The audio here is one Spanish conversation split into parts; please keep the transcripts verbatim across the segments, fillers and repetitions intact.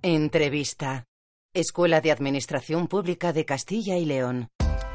Entrevista. Escuela de Administración Pública de Castilla y León.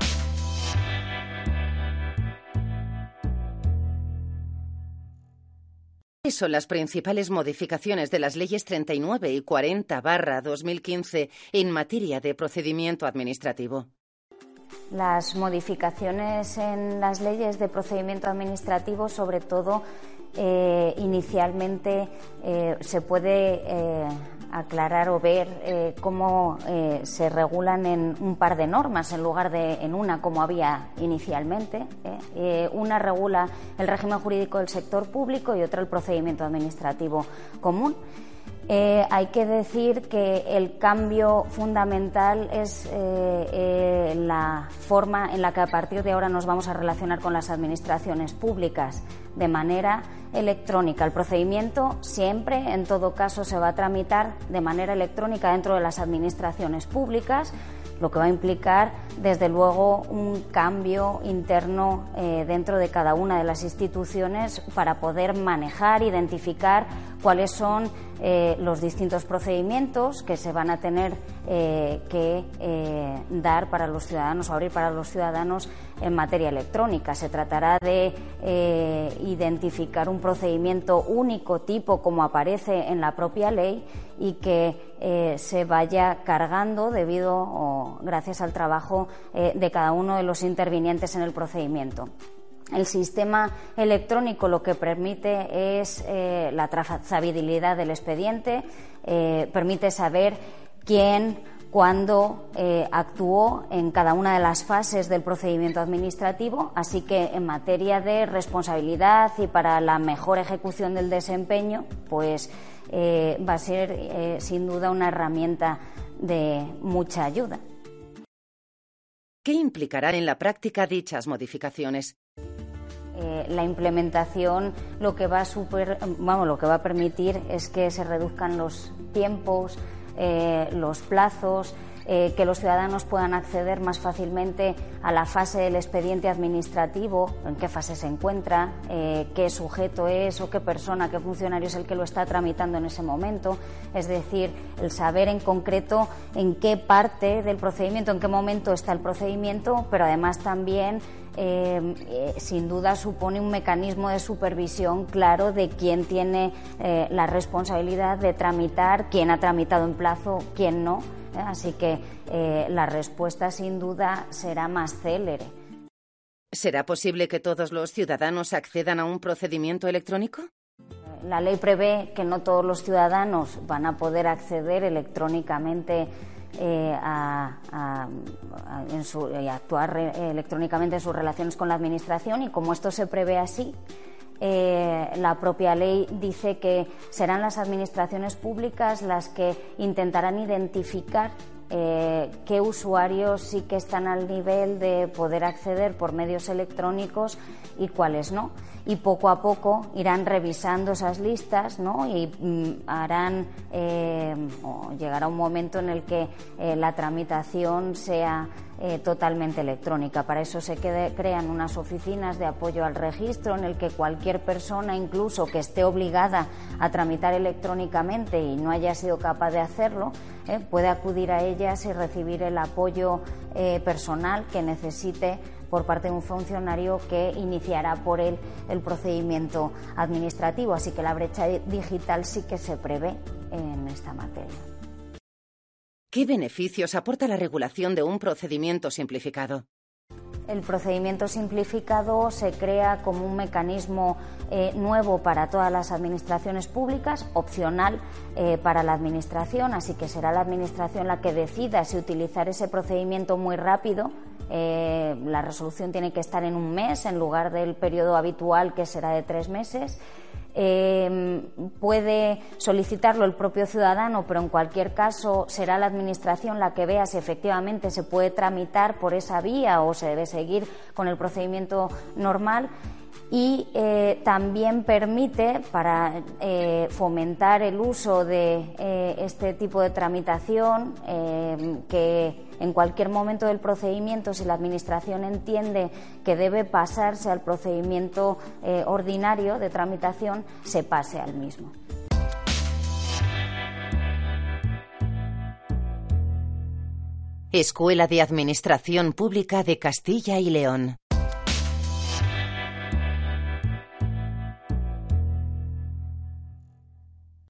¿Cuáles son las principales modificaciones de las leyes treinta y nueve y cuarenta barra dos mil quince en materia de procedimiento administrativo? Las modificaciones en las leyes de procedimiento administrativo, sobre todo, eh, inicialmente eh, se puede eh, aclarar o ver eh, cómo eh, se regulan en un par de normas en lugar de en una como había inicialmente. Eh. Eh, una regula el régimen jurídico del sector público y otra el procedimiento administrativo común. Eh, hay que decir que el cambio fundamental es eh, eh, la forma en la que a partir de ahora nos vamos a relacionar con las administraciones públicas de manera electrónica. El procedimiento siempre, en todo caso, se va a tramitar de manera electrónica dentro de las administraciones públicas, lo que va a implicar, desde luego, un cambio interno eh, dentro de cada una de las instituciones para poder manejar, identificar cuáles son eh, los distintos procedimientos que se van a tener eh, que eh, dar para los ciudadanos o abrir para los ciudadanos en materia electrónica. Se tratará de eh, identificar un procedimiento único, tipo como aparece en la propia ley, y que eh, se vaya cargando debido o gracias al trabajo eh, de cada uno de los intervinientes en el procedimiento. El sistema electrónico lo que permite es eh, la trazabilidad del expediente, eh, permite saber quién, cuándo eh, actuó en cada una de las fases del procedimiento administrativo, así que en materia de responsabilidad y para la mejor ejecución del desempeño, pues eh, va a ser eh, sin duda una herramienta de mucha ayuda. ¿Qué implicarán en la práctica dichas modificaciones? Eh, la implementación lo que va a super, vamos, lo que va a permitir es que se reduzcan los tiempos, eh, los plazos, eh, que los ciudadanos puedan acceder más fácilmente a la fase del expediente administrativo, en qué fase se encuentra, eh, qué sujeto es o qué persona, qué funcionario es el que lo está tramitando en ese momento, es decir, el saber en concreto en qué parte del procedimiento, en qué momento está el procedimiento, pero además también Eh, eh, sin duda supone un mecanismo de supervisión claro de quién tiene eh, la responsabilidad de tramitar, quién ha tramitado en plazo, quién no. ¿eh? Así que eh, la respuesta sin duda será más célere. ¿Será posible que todos los ciudadanos accedan a un procedimiento electrónico? La ley prevé que no todos los ciudadanos van a poder acceder electrónicamente Eh, a, a, a, en su, y actuar re, eh, electrónicamente en sus relaciones con la Administración, y como esto se prevé así, eh, la propia ley dice que serán las administraciones públicas las que intentarán identificar eh, qué usuarios sí que están al nivel de poder acceder por medios electrónicos y cuáles no. Y poco a poco irán revisando esas listas, ¿no? Y mm, harán eh, o llegará un momento en el que eh, la tramitación sea eh, totalmente electrónica. Para eso se quede, crean unas oficinas de apoyo al registro en el que cualquier persona, incluso que esté obligada a tramitar electrónicamente y no haya sido capaz de hacerlo, eh, puede acudir a ellas y recibir el apoyo eh, personal que necesite por parte de un funcionario que iniciará por él el procedimiento administrativo. Así que la brecha digital sí que se prevé en esta materia. ¿Qué beneficios aporta la regulación de un procedimiento simplificado? El procedimiento simplificado se crea como un mecanismo eh, nuevo para todas las administraciones públicas, opcional eh, para la Administración, así que será la Administración la que decida si utilizar ese procedimiento muy rápido. Eh, la resolución tiene que estar en un mes en lugar del periodo habitual, que será de tres meses. Eh, puede solicitarlo el propio ciudadano, pero en cualquier caso será la Administración la que vea si efectivamente se puede tramitar por esa vía o se debe seguir con el procedimiento normal. Y eh, también permite, para eh, fomentar el uso de eh, este tipo de tramitación, eh, que en cualquier momento del procedimiento, si la Administración entiende que debe pasarse al procedimiento eh, ordinario de tramitación, se pase al mismo. Escuela de Administración Pública de Castilla y León.